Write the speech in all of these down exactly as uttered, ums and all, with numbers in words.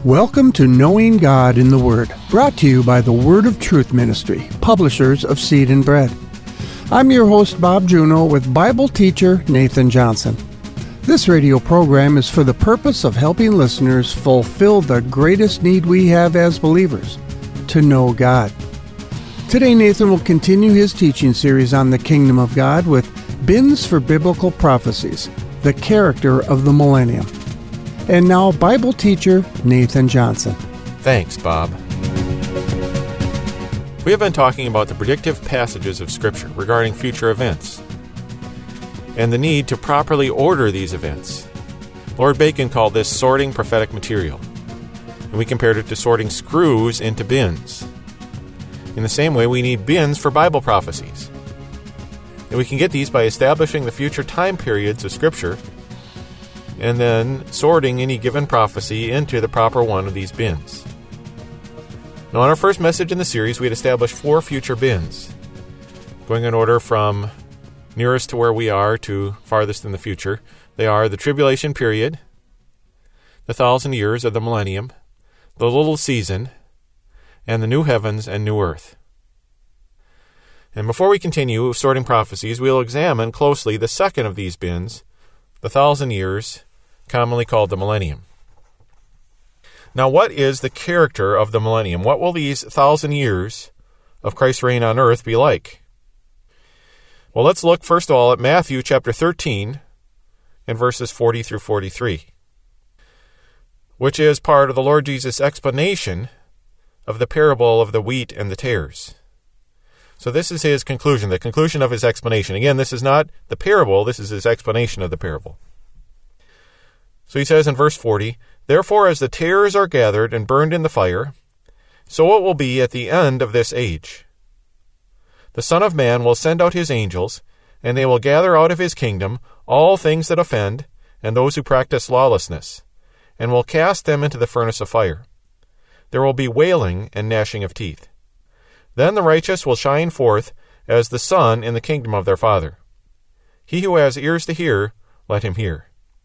Welcome to Knowing God in the Word, brought to you by the Word of Truth Ministry, publishers of Seed and Bread. I'm your host, Bob Juneau, with Bible teacher Nathan Johnson. This radio program is for the purpose of helping listeners fulfill the greatest need we have as believers, to know God. Today, Nathan will continue his teaching series on the Kingdom of God with Bins for Biblical Prophecies, the character of the millennium. And now, Bible teacher Nathan Johnson. Thanks, Bob. We have been talking about the predictive passages of Scripture regarding future events and the need to properly order these events. Lord Bacon called this sorting prophetic material, and we compared it to sorting screws into bins. In the same way, we need bins for Bible prophecies. And we can get these by establishing the future time periods of Scripture and then sorting any given prophecy into the proper one of these bins. Now, in our first message in the series, we had established four future bins, going in order from nearest to where we are to farthest in the future. They are the tribulation period, the thousand years of the millennium, the little season, and the new heavens and new earth. And before we continue sorting prophecies, we'll examine closely the second of these bins, the thousand years, commonly called the millennium. Now, what is the character of the millennium? What will these thousand years of Christ's reign on earth be like? Well, let's look first of all at Matthew chapter thirteen and verses forty through forty-three, which is part of the Lord Jesus' explanation of the parable of the wheat and the tares. So this is his conclusion, the conclusion of his explanation. Again, this is not the parable, this is his explanation of the parable. So he says in verse forty, "Therefore as the tares are gathered and burned in the fire, so it will be at the end of this age. The Son of Man will send out his angels, and they will gather out of his kingdom all things that offend, and those who practice lawlessness, and will cast them into the furnace of fire. There will be wailing and gnashing of teeth. Then the righteous will shine forth as the sun in the kingdom of their Father. He who has ears to hear, let him hear."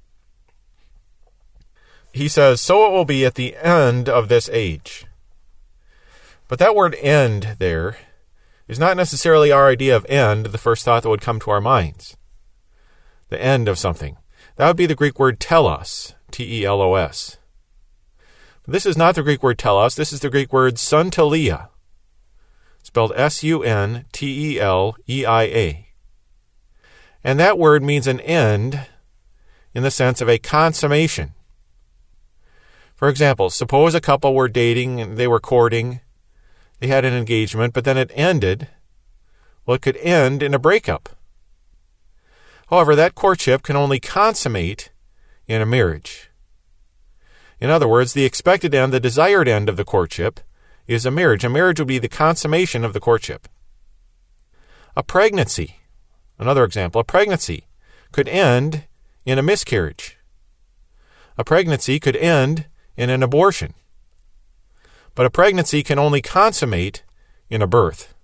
He says, so it will be at the end of this age. But that word end there is not necessarily our idea of end, the first thought that would come to our minds. The end of something. That would be the Greek word telos, T E L O S. But this is not the Greek word telos, this is the Greek word suntelia, spelled S U N T E L E I A. And that word means an end in the sense of a consummation. For example, suppose a couple were dating and they were courting, they had an engagement, but then it ended. Well, it could end in a breakup. However, that courtship can only consummate in a marriage. In other words, the expected end, the desired end of the courtship is a marriage. A marriage would be the consummation of the courtship. A pregnancy, another example, a pregnancy could end in a miscarriage. A pregnancy could end in an abortion. But a pregnancy can only consummate in a birth.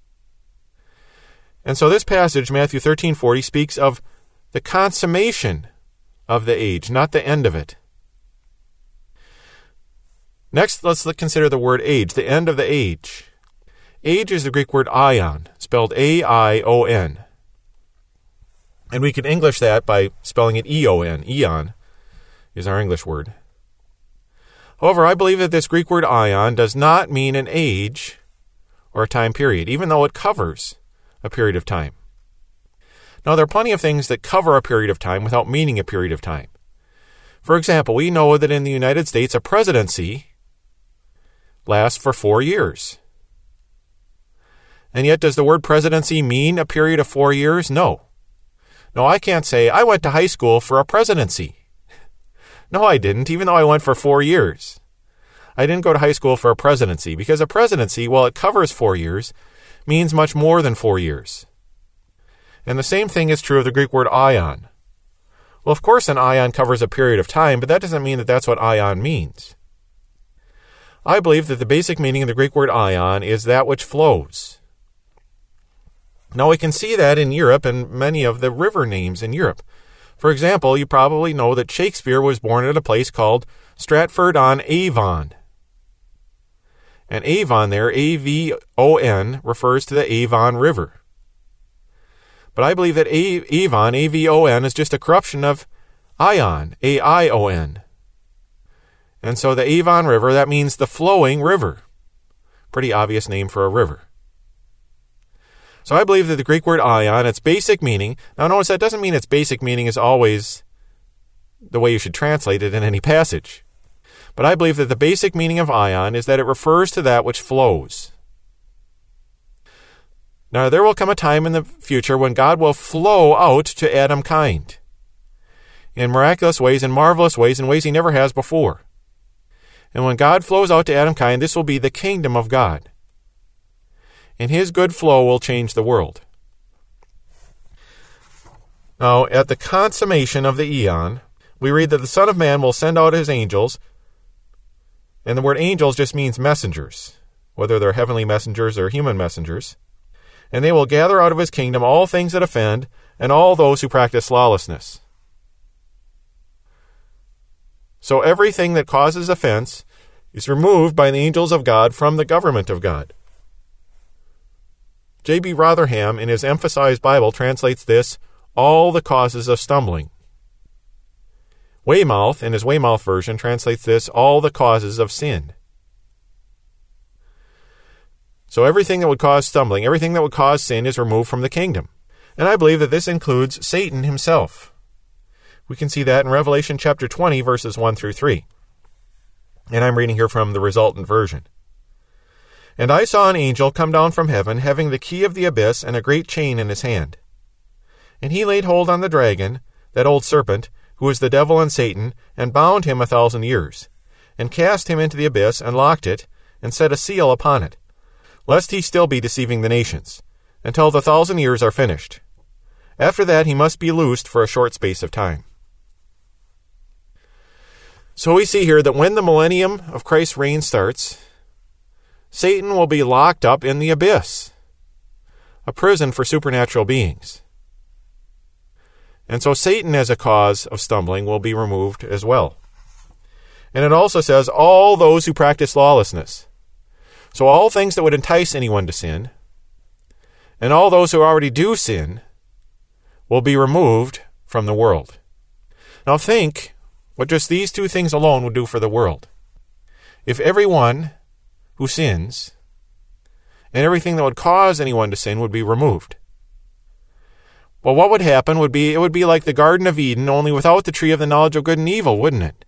And so this passage, Matthew thirteen forty, speaks of the consummation of the age, not the end of it. Next, let's consider the word age, the end of the age. Age is the Greek word aion, spelled A I O N. And we can English that by spelling it E O N. Eon is our English word. However, I believe that this Greek word aion does not mean an age or a time period, even though it covers a period of time. Now, there are plenty of things that cover a period of time without meaning a period of time. For example, we know that in the United States, a presidency lasts for four years. And yet, does the word presidency mean a period of four years? No. No, I can't say, I went to high school for a presidency. No, I didn't, even though I went for four years. I didn't go to high school for a presidency, because a presidency, while it covers four years, means much more than four years. And the same thing is true of the Greek word aion. Well, of course, an aion covers a period of time, but that doesn't mean that that's what aion means. I believe that the basic meaning of the Greek word aion is that which flows. Now, we can see that in Europe and many of the river names in Europe. For example, you probably know that Shakespeare was born at a place called Stratford-on-Avon. And Avon there, A V O N, refers to the Avon River. But I believe that A- Avon, A V O N, is just a corruption of Ion, A I O N. And so the Avon River, that means the flowing river. Pretty obvious name for a river. So I believe that the Greek word ion, its basic meaning, now notice that doesn't mean its basic meaning is always the way you should translate it in any passage. But I believe that the basic meaning of ion is that it refers to that which flows. Now there will come a time in the future when God will flow out to Adamkind in miraculous ways, in marvelous ways, in ways he never has before. And when God flows out to Adamkind, this will be the kingdom of God. And his good flow will change the world. Now, at the consummation of the eon, we read that the Son of Man will send out his angels, and the word angels just means messengers, whether they're heavenly messengers or human messengers, and they will gather out of his kingdom all things that offend and all those who practice lawlessness. So everything that causes offense is removed by the angels of God from the government of God. J B Rotherham, in his Emphasized Bible, translates this, all the causes of stumbling. Weymouth, in his Weymouth version, translates this, all the causes of sin. So everything that would cause stumbling, everything that would cause sin is removed from the kingdom. And I believe that this includes Satan himself. We can see that in Revelation chapter twenty, verses one through three. And I'm reading here from the resultant version. And I saw an angel come down from heaven, having the key of the abyss and a great chain in his hand. And he laid hold on the dragon, that old serpent, who is the devil and Satan, and bound him a thousand years, and cast him into the abyss, and locked it, and set a seal upon it, lest he still be deceiving the nations, until the thousand years are finished. After that he must be loosed for a short space of time. So we see here that when the millennium of Christ's reign starts, Satan will be locked up in the abyss, a prison for supernatural beings. And so Satan as a cause of stumbling will be removed as well. And it also says, all those who practice lawlessness. So all things that would entice anyone to sin, and all those who already do sin, will be removed from the world. Now think what just these two things alone would do for the world. If everyone who sins and everything that would cause anyone to sin would be removed. Well, what would happen would be, it would be like the Garden of Eden, only without the tree of the knowledge of good and evil, wouldn't it?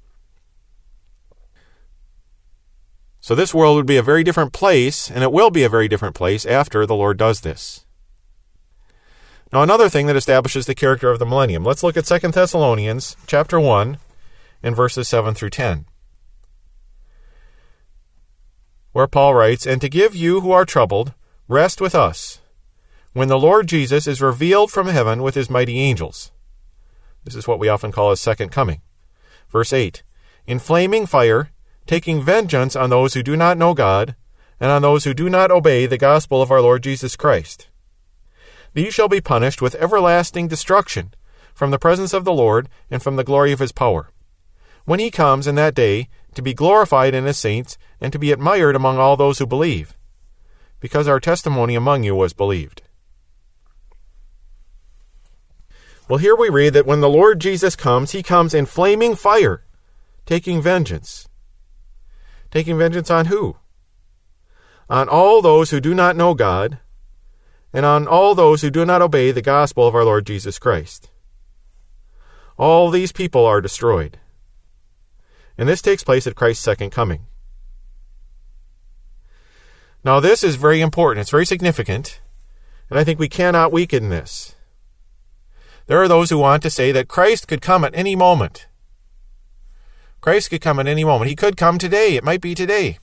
So this world would be a very different place, and it will be a very different place after the Lord does this. Now, another thing that establishes the character of the millennium. Let's look at Second Thessalonians chapter one and verses seven through ten. Where Paul writes, and to give you who are troubled, rest with us, when the Lord Jesus is revealed from heaven with his mighty angels. This is what we often call his second coming. Verse eight, in flaming fire, taking vengeance on those who do not know God, and on those who do not obey the gospel of our Lord Jesus Christ. These shall be punished with everlasting destruction from the presence of the Lord and from the glory of his power, when he comes in that day to be glorified in his saints and to be admired among all those who believe, because our testimony among you was believed. Well, here we read that when the Lord Jesus comes, he comes in flaming fire, taking vengeance. Taking vengeance on who? On all those who do not know God, and on all those who do not obey the gospel of our Lord Jesus Christ. All these people are destroyed. And this takes place at Christ's second coming. Now this is very important. It's very significant. And I think we cannot weaken this. There are those who want to say that Christ could come at any moment. Christ could come at any moment. He could come today. It might be today.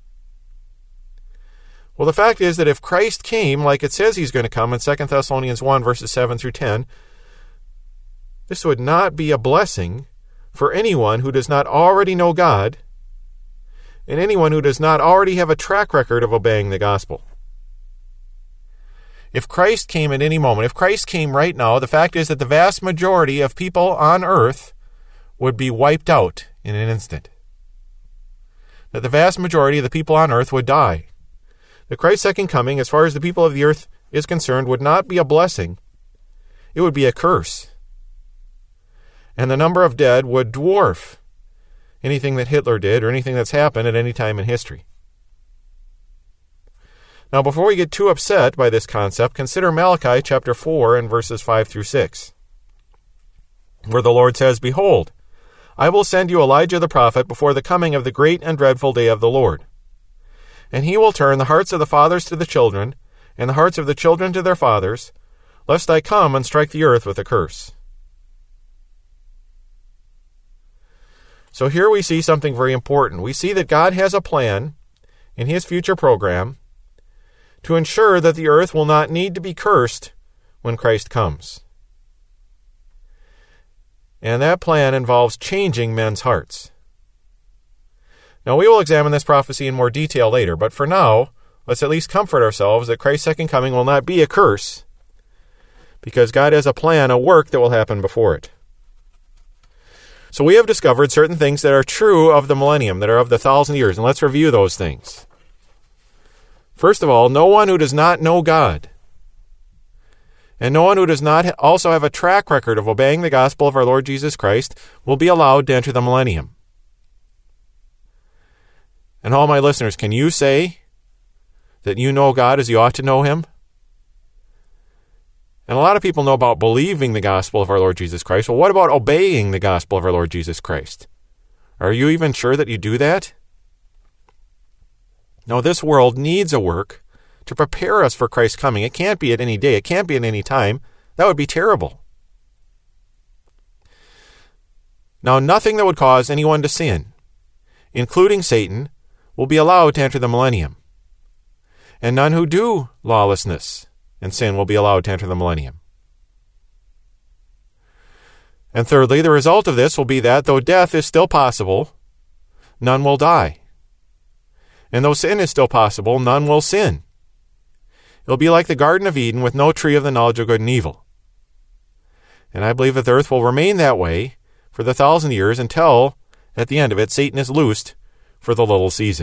Well, the fact is that if Christ came like it says he's going to come in Second Thessalonians one, verses seven through ten, this would not be a blessing for anyone who does not already know God and anyone who does not already have a track record of obeying the gospel. If Christ came at any moment, if Christ came right now, the fact is that the vast majority of people on earth would be wiped out in an instant. That the vast majority of the people on earth would die. That Christ's second coming, as far as the people of the earth is concerned, would not be a blessing. It would be a curse. And the number of dead would dwarf anything that Hitler did or anything that's happened at any time in history. Now, before we get too upset by this concept, consider Malachi chapter four and verses five through six, where the Lord says, "Behold, I will send you Elijah the prophet before the coming of the great and dreadful day of the Lord. And he will turn the hearts of the fathers to the children, and the hearts of the children to their fathers, lest I come and strike the earth with a curse." So here we see something very important. We see that God has a plan in his future program to ensure that the earth will not need to be cursed when Christ comes. And that plan involves changing men's hearts. Now, we will examine this prophecy in more detail later, but for now, let's at least comfort ourselves that Christ's second coming will not be a curse, because God has a plan, a work that will happen before it. So we have discovered certain things that are true of the millennium, that are of the thousand years, and let's review those things. First of all, no one who does not know God, and no one who does not also have a track record of obeying the gospel of our Lord Jesus Christ, will be allowed to enter the millennium. And all my listeners, can you say that you know God as you ought to know him? And a lot of people know about believing the gospel of our Lord Jesus Christ. Well, what about obeying the gospel of our Lord Jesus Christ? Are you even sure that you do that? No, this world needs a work to prepare us for Christ's coming. It can't be at any day. It can't be at any time. That would be terrible. Now, nothing that would cause anyone to sin, including Satan, will be allowed to enter the millennium. And none who do lawlessness and sin will be allowed to enter the millennium. And thirdly, the result of this will be that, though death is still possible, none will die. And though sin is still possible, none will sin. It'll be like the Garden of Eden with no tree of the knowledge of good and evil. And I believe that the earth will remain that way for the thousand years until, at the end of it, Satan is loosed for the little season.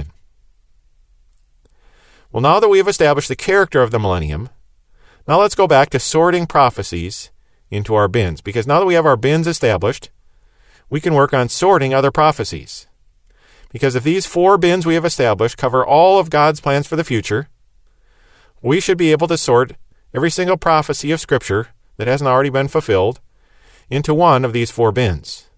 Well, now that we have established the character of the millennium, now let's go back to sorting prophecies into our bins. Because now that we have our bins established, we can work on sorting other prophecies. Because if these four bins we have established cover all of God's plans for the future, we should be able to sort every single prophecy of Scripture that hasn't already been fulfilled into one of these four bins.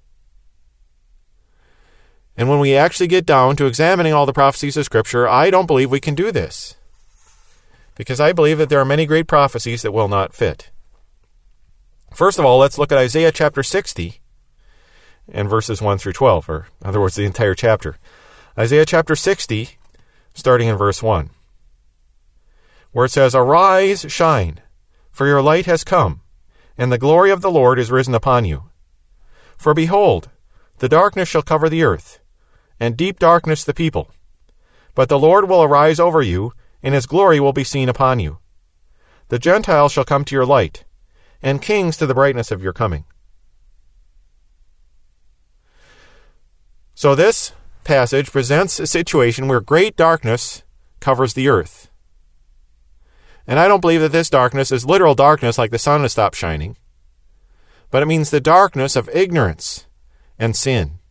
And when we actually get down to examining all the prophecies of Scripture, I don't believe we can do this, because I believe that there are many great prophecies that will not fit. First of all, let's look at Isaiah chapter sixty and verses one through twelve, or in other words, the entire chapter. Isaiah chapter sixty, starting in verse one, where it says, "Arise, shine, for your light has come, and the glory of the Lord is risen upon you. For behold, the darkness shall cover the earth, and deep darkness the people. But the Lord will arise over you, and his glory will be seen upon you. The Gentiles shall come to your light, and kings to the brightness of your coming." So this passage presents a situation where great darkness covers the earth. And I don't believe that this darkness is literal darkness like the sun has stopped shining, but it means the darkness of ignorance and sin.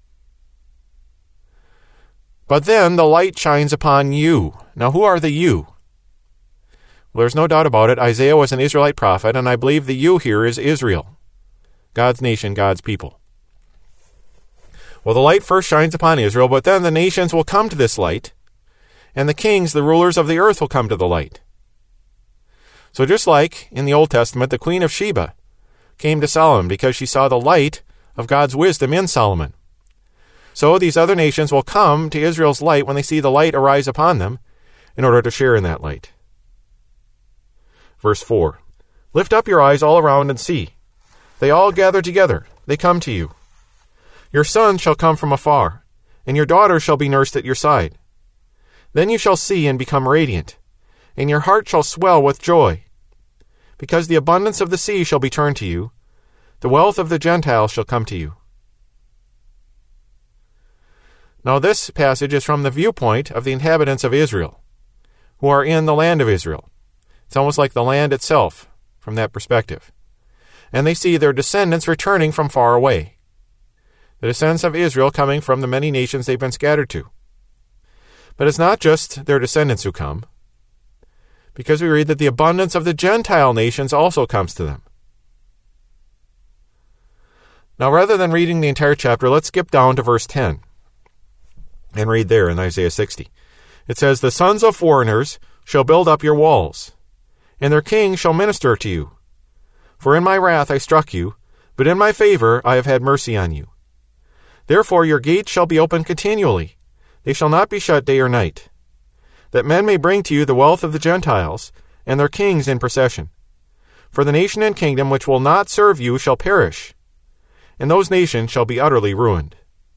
But then the light shines upon you. Now, who are the you? Well, there's no doubt about it. Isaiah was an Israelite prophet, and I believe the you here is Israel, God's nation, God's people. Well, the light first shines upon Israel, but then the nations will come to this light, and the kings, the rulers of the earth, will come to the light. So just like in the Old Testament, the Queen of Sheba came to Solomon because she saw the light of God's wisdom in Solomon. So these other nations will come to Israel's light when they see the light arise upon them in order to share in that light. Verse four, "Lift up your eyes all around and see. They all gather together. They come to you. Your sons shall come from afar, and your daughters shall be nursed at your side. Then you shall see and become radiant, and your heart shall swell with joy, because the abundance of the sea shall be turned to you, the wealth of the Gentiles shall come to you. Now this passage is from the viewpoint of the inhabitants of Israel, who are in the land of Israel. It's almost like the land itself from that perspective. And they see their descendants returning from far away. The descendants of Israel coming from the many nations they've been scattered to. But it's not just their descendants who come, because we read that the abundance of the Gentile nations also comes to them. Now, rather than reading the entire chapter, let's skip down to verse ten and read there in Isaiah sixty. It says, "The sons of foreigners shall build up your walls, and their kings shall minister to you. For in my wrath I struck you, but in my favor I have had mercy on you. Therefore your gates shall be open continually, they shall not be shut day or night, that men may bring to you the wealth of the Gentiles, and their kings in procession. For the nation and kingdom which will not serve you shall perish, and those nations shall be utterly ruined."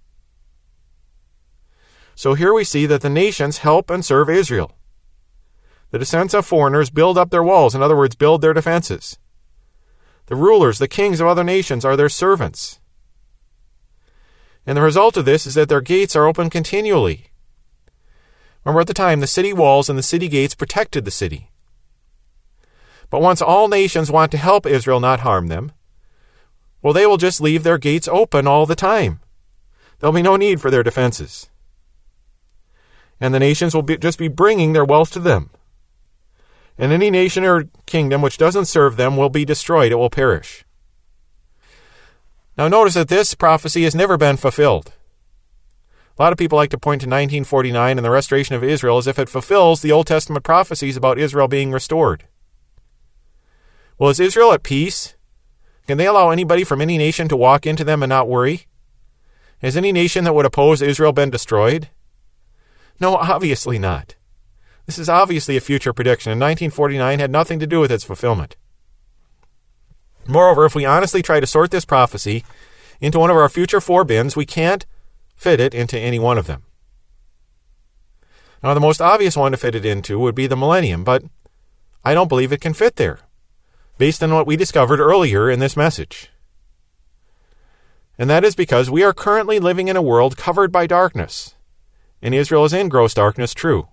So here we see that the nations help and serve Israel. The descendants of foreigners build up their walls, in other words, build their defenses. The rulers, the kings of other nations, are their servants. And the result of this is that their gates are open continually. Remember, at the time, the city walls and the city gates protected the city. But once all nations want to help Israel not harm them, well, they will just leave their gates open all the time. There'll be no need for their defenses. And the nations will be, just be bringing their wealth to them. And any nation or kingdom which doesn't serve them will be destroyed. It will perish. Now notice that this prophecy has never been fulfilled. A lot of people like to point to nineteen forty-nine and the restoration of Israel as if it fulfills the Old Testament prophecies about Israel being restored. Well, is Israel at peace? Can they allow anybody from any nation to walk into them and not worry? Has any nation that would oppose Israel been destroyed? No, obviously not. This is obviously a future prediction, and nineteen forty-nine had nothing to do with its fulfillment. Moreover, if we honestly try to sort this prophecy into one of our future four bins, we can't fit it into any one of them. Now, the most obvious one to fit it into would be the millennium, but I don't believe it can fit there, based on what we discovered earlier in this message. And that is because we are currently living in a world covered by darkness, and Israel is in gross darkness, true.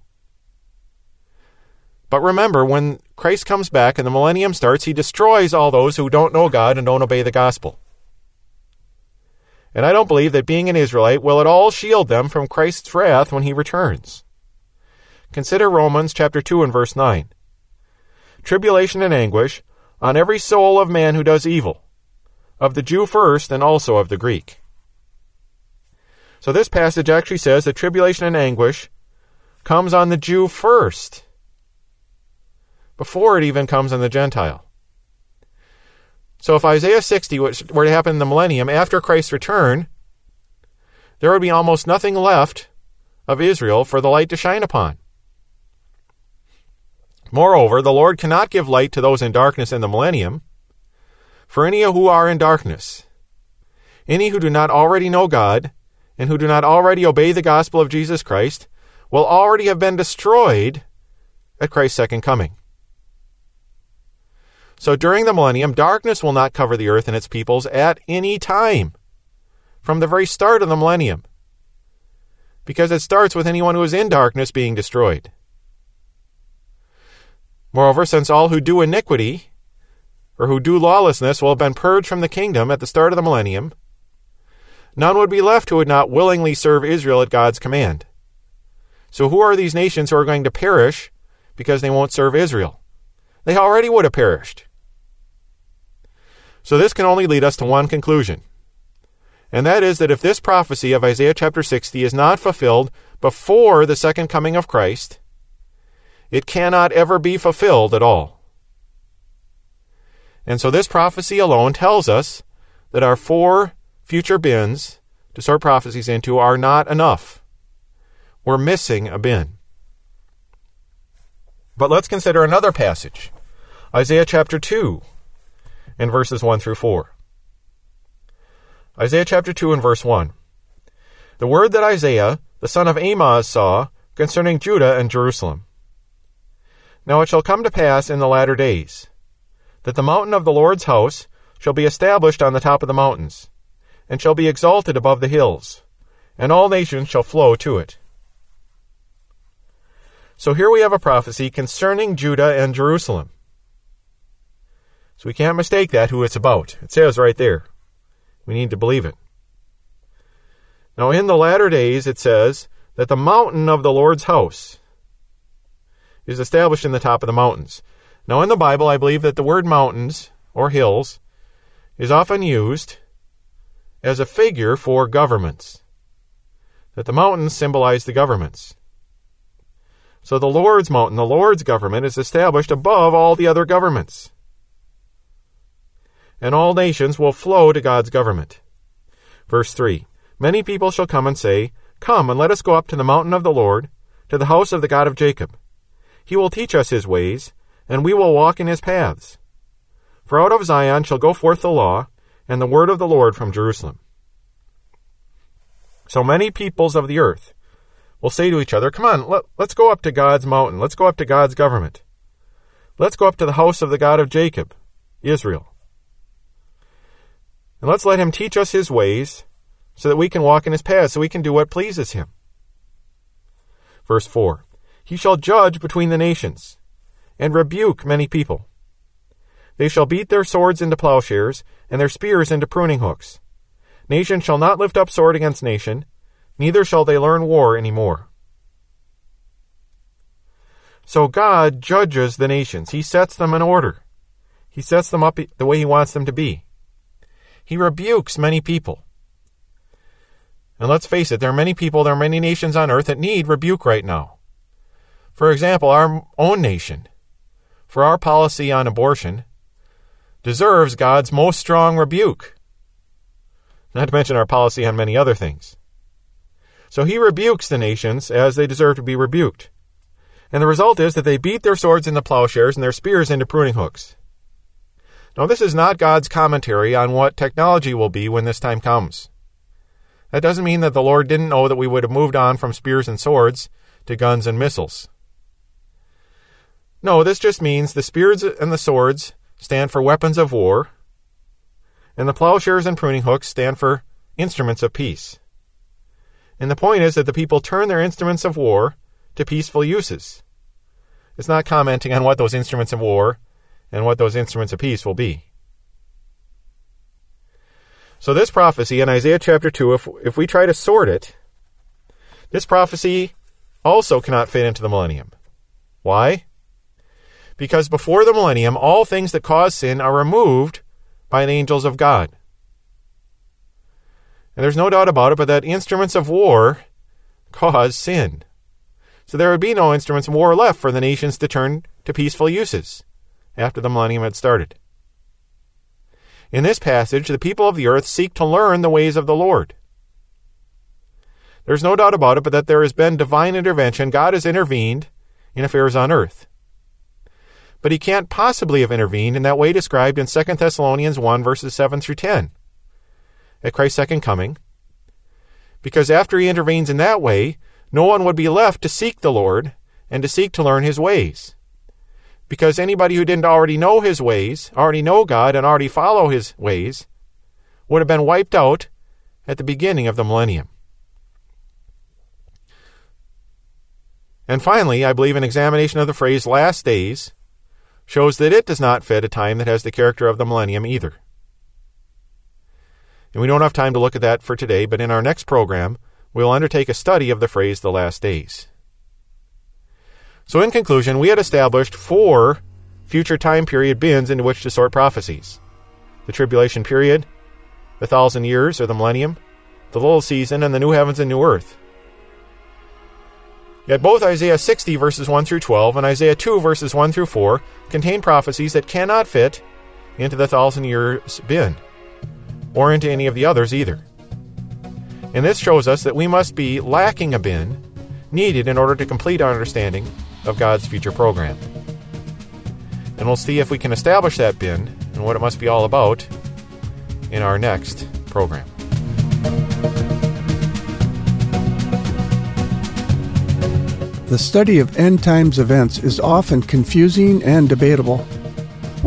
But remember, when Christ comes back and the millennium starts, he destroys all those who don't know God and don't obey the gospel. And I don't believe that being an Israelite will at all shield them from Christ's wrath when he returns. Consider Romans chapter two and verse nine. "Tribulation and anguish on every soul of man who does evil, of the Jew first and also of the Greek." So this passage actually says that tribulation and anguish comes on the Jew first, before it even comes on the Gentile. So if Isaiah sixty were to happen in the millennium after Christ's return, there would be almost nothing left of Israel for the light to shine upon. Moreover, the Lord cannot give light to those in darkness in the millennium, for any who are in darkness, any who do not already know God, and who do not already obey the gospel of Jesus Christ, will already have been destroyed at Christ's second coming. So during the millennium, darkness will not cover the earth and its peoples at any time, from the very start of the millennium, because it starts with anyone who is in darkness being destroyed. Moreover, since all who do iniquity, or who do lawlessness, will have been purged from the kingdom at the start of the millennium, none would be left who would not willingly serve Israel at God's command. So who are these nations who are going to perish because they won't serve Israel? They already would have perished. So this can only lead us to one conclusion, and that is that if this prophecy of Isaiah chapter sixty is not fulfilled before the second coming of Christ, it cannot ever be fulfilled at all. And so this prophecy alone tells us that our four future bins to sort prophecies into are not enough. We're missing a bin. But let's consider another passage, Isaiah chapter two, and verses one through four. Isaiah chapter two and verse one. "The word that Isaiah, the son of Amoz, saw concerning Judah and Jerusalem. Now it shall come to pass in the latter days, that the mountain of the Lord's house shall be established on the top of the mountains, and shall be exalted above the hills, and all nations shall flow to it. So here we have a prophecy concerning Judah and Jerusalem. So we can't mistake that who it's about. It says right there. We need to believe it. Now in the latter days it says that the mountain of the Lord's house is established in the top of the mountains. Now in the Bible I believe that the word mountains or hills is often used as a figure for governments. That the mountains symbolize the governments. So the Lord's mountain, the Lord's government, is established above all the other governments. And all nations will flow to God's government. Verse three, many people shall come and say, come and let us go up to the mountain of the Lord, to the house of the God of Jacob. He will teach us his ways, and we will walk in his paths. For out of Zion shall go forth the law, and the word of the Lord from Jerusalem. So many peoples of the earth will say to each other, come on, let, let's go up to God's mountain. Let's go up to God's government. Let's go up to the house of the God of Jacob, Israel. And let's let him teach us his ways so that we can walk in his paths, so we can do what pleases him. Verse four, he shall judge between the nations and rebuke many people. They shall beat their swords into plowshares and their spears into pruning hooks. Nation shall not lift up sword against nation, neither shall they learn war any more. So God judges the nations. He sets them in order. He sets them up the way he wants them to be. He rebukes many people. And let's face it, there are many people, there are many nations on earth that need rebuke right now. For example, our own nation, for our policy on abortion, deserves God's most strong rebuke. Not to mention our policy on many other things. So he rebukes the nations as they deserve to be rebuked. And the result is that they beat their swords into plowshares and their spears into pruning hooks. Now, this is not God's commentary on what technology will be when this time comes. That doesn't mean that the Lord didn't know that we would have moved on from spears and swords to guns and missiles. No, this just means the spears and the swords stand for weapons of war, and the plowshares and pruning hooks stand for instruments of peace. And the point is that the people turn their instruments of war to peaceful uses. It's not commenting on what those instruments of war and what those instruments of peace will be. So this prophecy in Isaiah chapter two, if, if we try to sort it, this prophecy also cannot fit into the millennium. Why? Because before the millennium, all things that cause sin are removed by the angels of God. And there's no doubt about it, but that instruments of war cause sin. So there would be no instruments of war left for the nations to turn to peaceful uses after the millennium had started. In this passage, the people of the earth seek to learn the ways of the Lord. There's no doubt about it, but that there has been divine intervention. God has intervened in affairs on earth. But he can't possibly have intervened in that way described in Second Thessalonians one, verses seven through ten, at Christ's second coming. Because after he intervenes in that way, no one would be left to seek the Lord and to seek to learn his ways. Because anybody who didn't already know his ways, already know God and already follow his ways, would have been wiped out at the beginning of the millennium. And finally, I believe an examination of the phrase last days shows that it does not fit a time that has the character of the millennium either. And we don't have time to look at that for today, but in our next program, we'll undertake a study of the phrase the last days. So in conclusion, we had established four future time period bins into which to sort prophecies. The tribulation period, the thousand years or the millennium, the little season, and the new heavens and new earth. Yet both Isaiah sixty verses one through twelve and Isaiah two verses one through four contain prophecies that cannot fit into the thousand years bin, or into any of the others either. And this shows us that we must be lacking a bin needed in order to complete our understanding of God's future program. And we'll see if we can establish that bin and what it must be all about in our next program. The study of end times events is often confusing and debatable.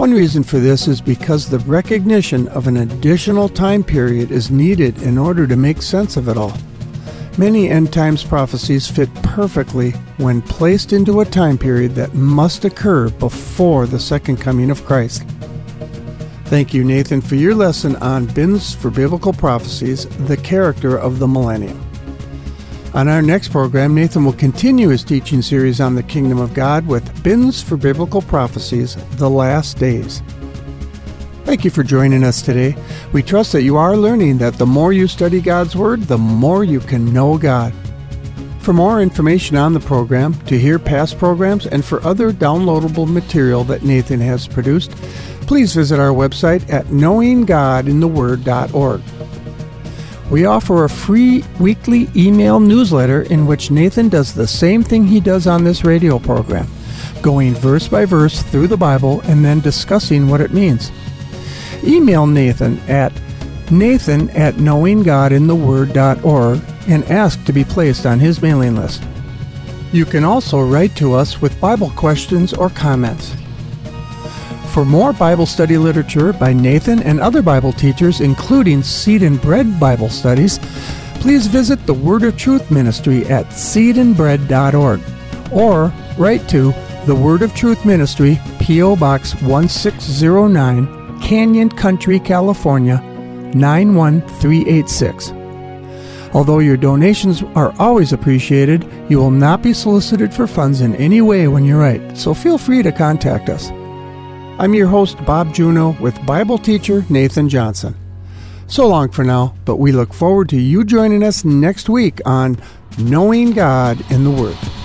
One reason for this is because the recognition of an additional time period is needed in order to make sense of it all. Many end times prophecies fit perfectly when placed into a time period that must occur before the second coming of Christ. Thank you, Nathan, for your lesson on Bins for Biblical Prophecies, the character of the millennium. On our next program, Nathan will continue his teaching series on the Kingdom of God with Bins for Biblical Prophecies, the Last Days. Thank you for joining us today. We trust that you are learning that the more you study God's Word, the more you can know God. For more information on the program, to hear past programs, and for other downloadable material that Nathan has produced, please visit our website at knowing god in the word dot org. We offer a free weekly email newsletter in which Nathan does the same thing he does on this radio program, going verse by verse through the Bible and then discussing what it means. Email Nathan at nathan at knowing god in the word dot org and ask to be placed on his mailing list. You can also write to us with Bible questions or comments. For more Bible study literature by Nathan and other Bible teachers, including Seed and Bread Bible studies, please visit the Word of Truth Ministry at seed and bread dot org or write to the Word of Truth Ministry, P O Box one six zero nine, Canyon Country, California, nine one three eight six. Although your donations are always appreciated, you will not be solicited for funds in any way when you write, so feel free to contact us. I'm your host, Bob Juno, with Bible teacher Nathan Johnson. So long for now, but we look forward to you joining us next week on Knowing God in the Word.